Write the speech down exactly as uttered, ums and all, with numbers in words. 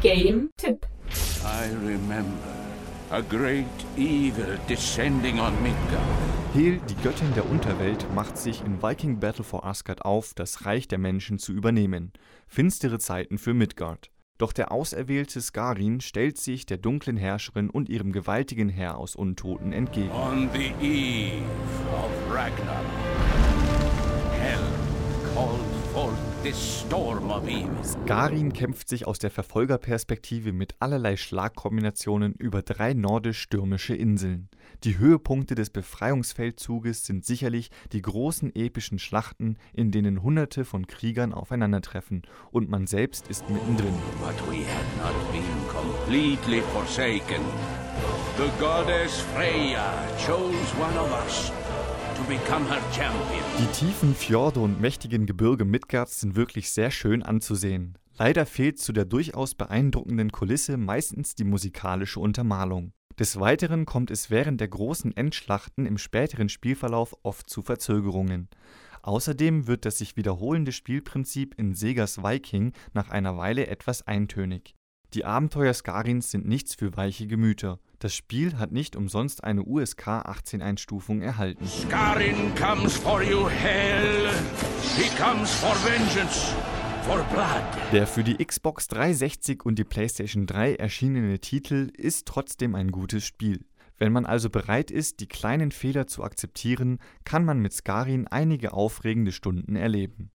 Game-Tipp. I remember a great evil descending on Midgard. Hel, die Göttin der Unterwelt, macht sich in Viking Battle for Asgard auf, das Reich der Menschen zu übernehmen. Finstere Zeiten für Midgard. Doch der auserwählte Skarrin stellt sich der dunklen Herrscherin und ihrem gewaltigen Heer aus Untoten entgegen. On the eve of Ragnarok, Hell called forth this storm of evil. Skarrin kämpft sich aus der Verfolgerperspektive mit allerlei Schlagkombinationen über drei nordisch-stürmische Inseln. Die Höhepunkte des Befreiungsfeldzuges sind sicherlich die großen epischen Schlachten, in denen Hunderte von Kriegern aufeinandertreffen, und man selbst ist mittendrin. But we had not been completely forsaken. The goddess Freya chose one of us to become her champion. Die tiefen Fjorde und mächtigen Gebirge Midgards sind wirklich sehr schön anzusehen. Leider fehlt zu der durchaus beeindruckenden Kulisse meistens die musikalische Untermalung. Des Weiteren kommt es während der großen Endschlachten im späteren Spielverlauf oft zu Verzögerungen. Außerdem wird das sich wiederholende Spielprinzip in Segas Viking nach einer Weile etwas eintönig. Die Abenteuer Skarrins sind nichts für weiche Gemüter. Das Spiel hat nicht umsonst eine U S K achtzehn Einstufung erhalten. Skarrin comes for you, Hell. He comes for vengeance, for blood. Der für die Xbox dreihundertsechzig und die PlayStation drei erschienene Titel ist trotzdem ein gutes Spiel. Wenn man also bereit ist, die kleinen Fehler zu akzeptieren, kann man mit Skarrin einige aufregende Stunden erleben.